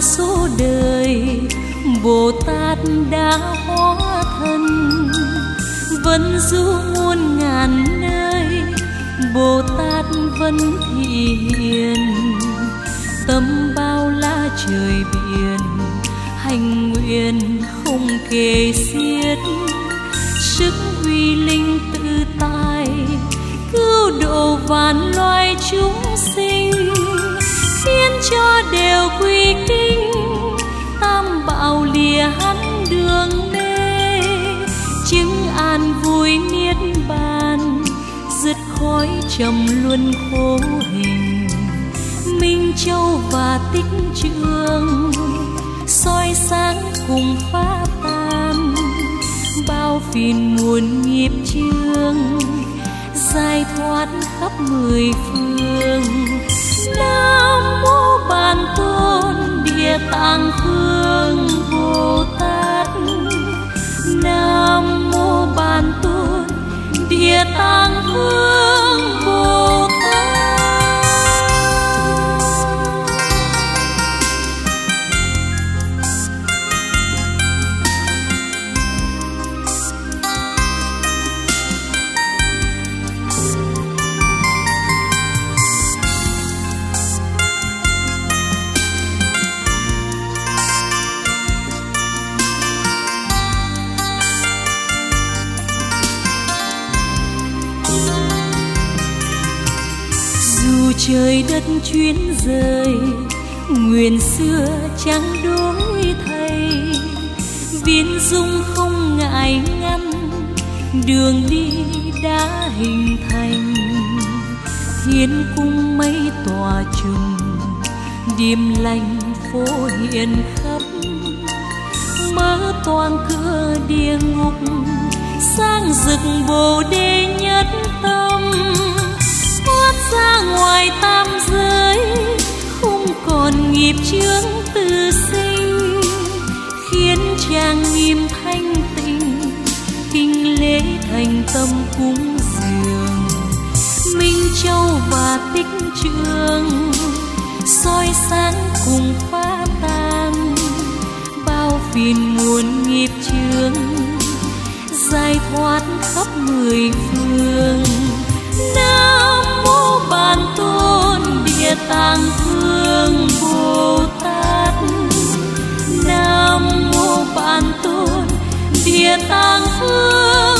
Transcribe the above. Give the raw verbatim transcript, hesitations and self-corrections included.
số đời Bồ Tát đã hóa thân, vẫn du muôn ngàn nơi Bồ Tát vẫn thị hiền. Tâm bao la trời biển, hành nguyện không kể xiết, sức uy linh tự tại cứu độ vạn loài chúng sinh, khiến cho đều quy kính. Tam bảo lìa hắn đường mê, chứng an vui niết bàn, dứt khói trầm luân khổ hình. Minh Châu và Tích Trương soi sáng cùng phá tan, bao phiền muôn nghiệp chướng giải thoát khắp mười phương. Nam mô Bản Tôn Địa Tạng Vương Bồ Tát, Nam mô Bản Tôn Địa Tạng Vương Bồ Tát. Trời đất chuyến rời, nguyện xưa chẳng đổi thay. Viên dung không ngại ngăn, đường đi đã hình thành. Thiên cung mây tỏa trùng, điềm lành phố hiện khắp. Mở toang cửa địa ngục, sang rực Bồ Đề nhất tâm. Ra ngoài tam giới, không còn nghiệp chướng tự sinh, khiến trang nghiêm thanh tịnh, kinh lễ thành tâm cúng dường. Minh Châu và Tích Trương soi sáng cùng phá tan, bao phiền muôn nghiệp chướng giải thoát khắp mười phương. Nam mô Bản Tôn Địa Tạng Vương Bồ Tát, Nam mô Bản Tôn Địa Tạng Vương